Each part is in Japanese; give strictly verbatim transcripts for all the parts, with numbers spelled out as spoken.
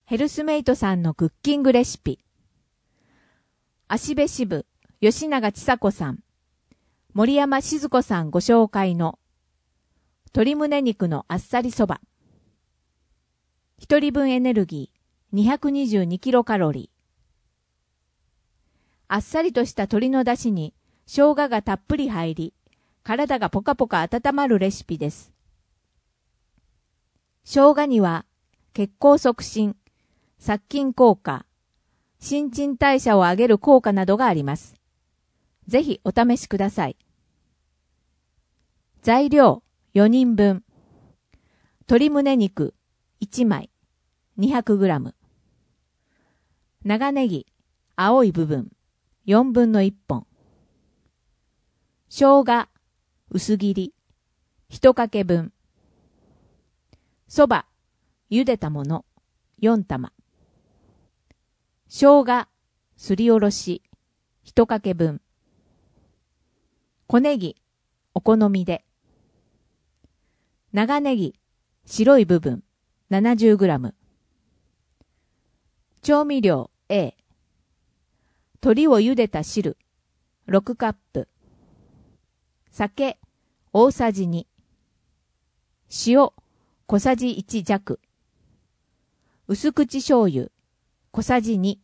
ヘルスメイトさんのクッキングレシピ。芦部支部、吉永千佐子さん、森山静子さんご紹介の鶏胸肉のあっさりそば。一人分エネルギーにひゃくにじゅうにキロカロリー。あっさりとした鶏の出汁に生姜がたっぷり入り、体がポカポカ温まるレシピです。生姜には血行促進、殺菌効果、新陳代謝を上げる効果などがあります。ぜひお試しください。材料よにんぶん。鶏胸肉いちまい にひゃくグラム。長ネギ青い部分よんぶんのいっぽん。生姜薄切りいちかけぶん。そば茹でたものよんたま。生姜すりおろしいちかけぶん。小ネギお好みで。長ネギ白い部分 ななじゅうグラム。調味料 A。鶏を茹でた汁ろくカップ。酒大さじに。塩小さじいち弱。薄口醤油小さじに。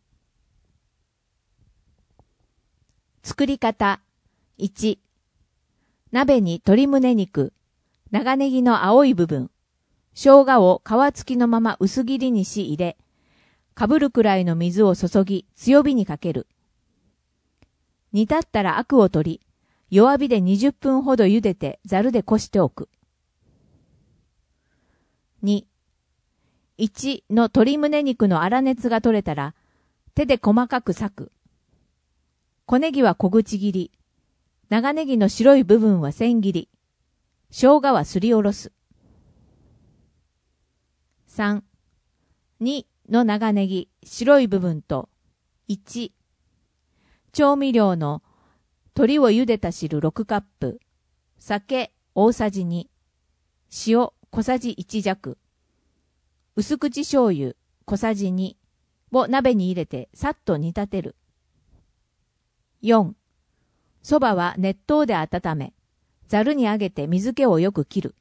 作り方いち。鍋に鶏胸肉、長ネギの青い部分、生姜を皮付きのまま薄切りにし入れ、かぶるくらいの水を注ぎ強火にかける。煮立ったらアクを取り、弱火でにじゅっぷんほど茹でてざるでこしておく。に。いちの鶏胸肉の粗熱が取れたら、手で細かく裂く。小ネギは小口切り、長ネギの白い部分は千切り、生姜はすりおろす。さん、にの長ネギ、白い部分と、いち、調味料の鶏を茹でた汁ろくカップ、酒大さじに、塩小さじいち弱、薄口醤油小さじにを鍋に入れてさっと煮立てる。よん. そばは熱湯で温め、ざるにあげて水気をよく切る。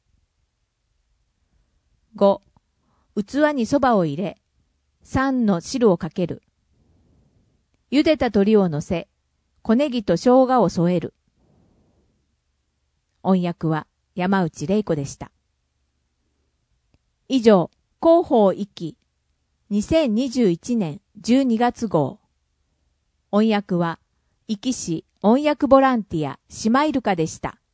ご. 器にそばを入れ、さんの汁をかける。茹でた鶏を乗せ、小ネギと生姜を添える。音訳は山内玲子でした。以上、広報一期にせんにじゅういちねんじゅうにがつ号。音訳は壱岐市音訳ボランティアシマイルカでした。